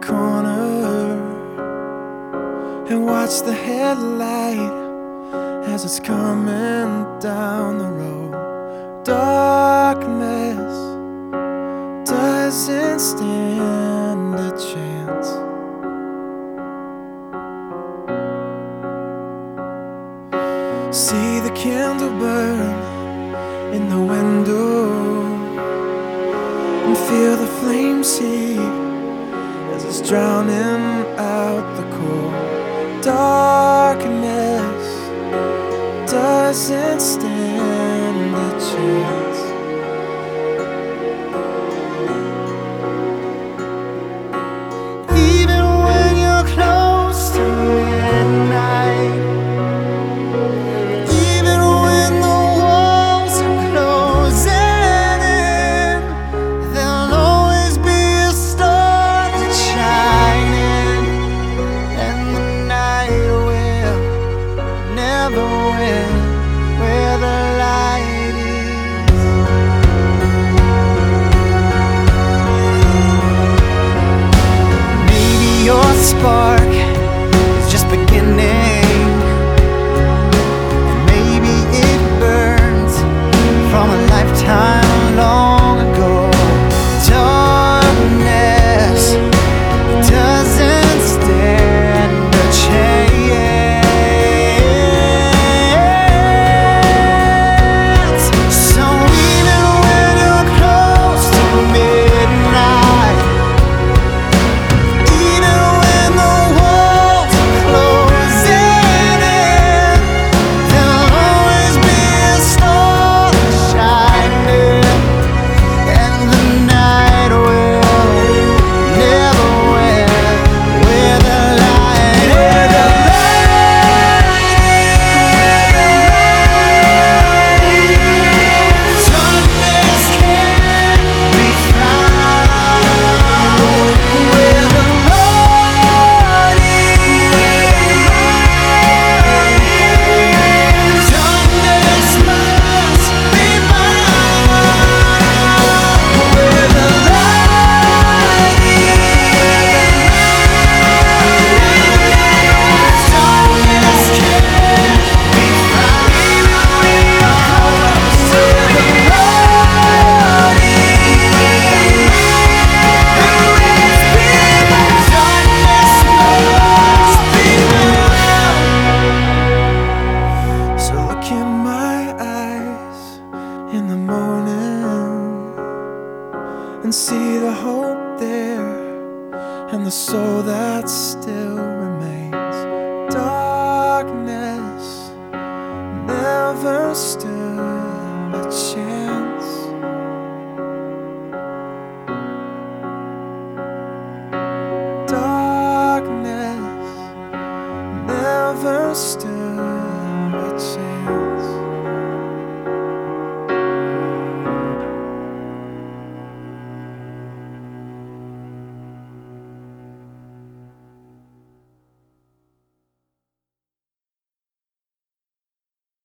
corner and watch the headlight as it's coming down the road. Darkness doesn't stand a chance. See the candle burn in the window and feel the flames heat as it's drowning out the cold. Darkness doesn't stand a chance. Even when you're close to midnight, even when the walls are closing in, there'll always be a star that's shining, and the night will never win where the light is. Maybe your spark is just beginning, and maybe it burns from a lifetime long ago. Darkness doesn't stand a chance. So even when you're close to midnight, even when the walls are closing in, there'll always be a star shining, and the night will never win where the light is. Darkness can't be found where the light is. Darkness must be found where the light is. Darkness can't be found even when you're close to the light is. So look in my eyes in the morning and see the hope there and the soul that still remains. Darkness never stood